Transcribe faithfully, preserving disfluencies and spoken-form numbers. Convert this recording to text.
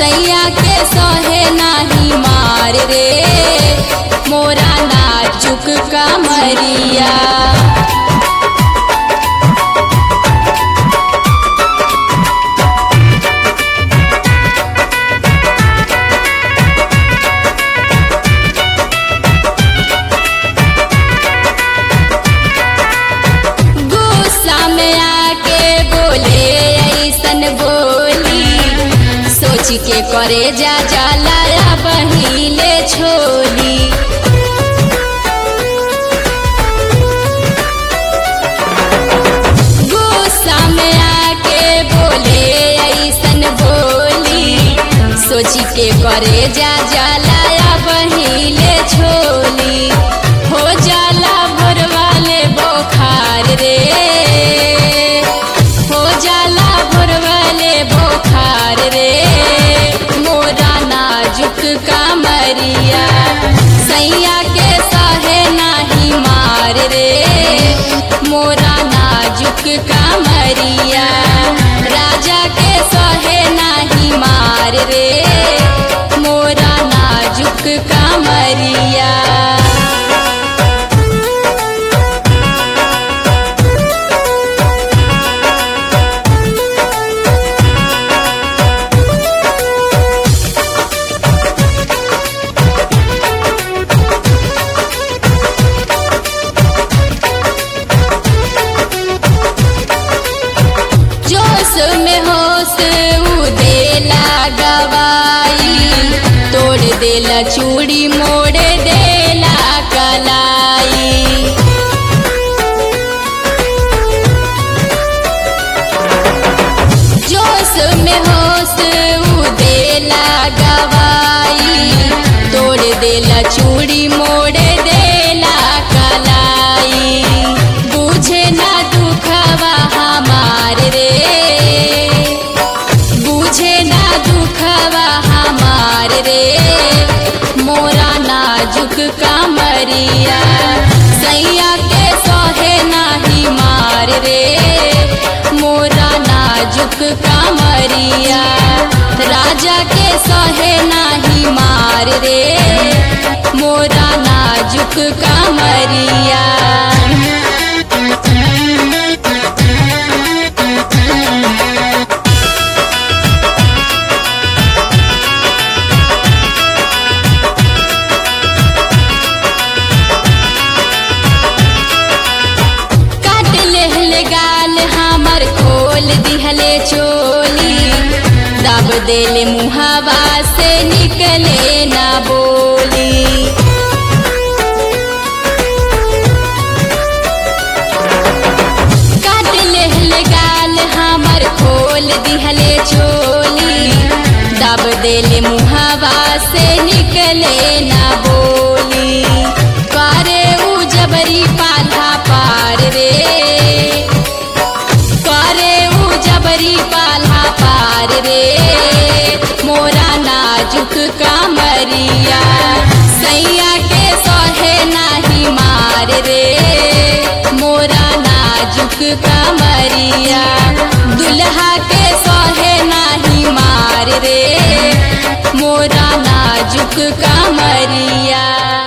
सैया के सहे नाही मार रे मोरा नाजुक कमरिया। गुस्सा में आके बोले ऐसन बोली, सोच के करे जा जाला बहिले छोली। गुस्सा में आके बोले ऐसन बोली, सोच के करे जा जाला बहिले छोली। हो जाला भोर वाले बोखार रे, हो जाला भोर वाले बोखार रे मोरा नाजुक कमरिया। सैया के सहे नाही मार रे मोरा नाजुक कमरिया। राजा के सहे नाही मार रे मोरा नाजुक कमरिया। जोश में होश उ देला गवाई, तोड़ देला चूड़ी मोड़ देला कलाई। जोश में होश उ देला गवाई, तोड़ देला चूड़ी मोड़ देला कलाई। बुझे ना दुखवा हमार रे, बुझे ना दुखवा हमार रे मोरा नाजुक कमरिया। सैया के सहे नाही मार रे मोरा नाजुक कमरिया। राजा के सहे नाही मार रे मोरा नाजुक कमरिया। गाल हमर खोल दिहले चोली, दब देले मुहावा से निकले ना बोली। काट लेहले गाल हमर खोल दिहले चोली, दब देले मुहावा से निकले ना बोली। करे उ जबरी पाल्हा पार रे, करे उ जबरी पाल्हा पार रे मोरा नाजुक कमरिया। सैया के सहे नाही मार रे मोरा नाजुक कमरिया। दुल्हा के सहे नाही मार रे मोरा नाजुक कमरिया।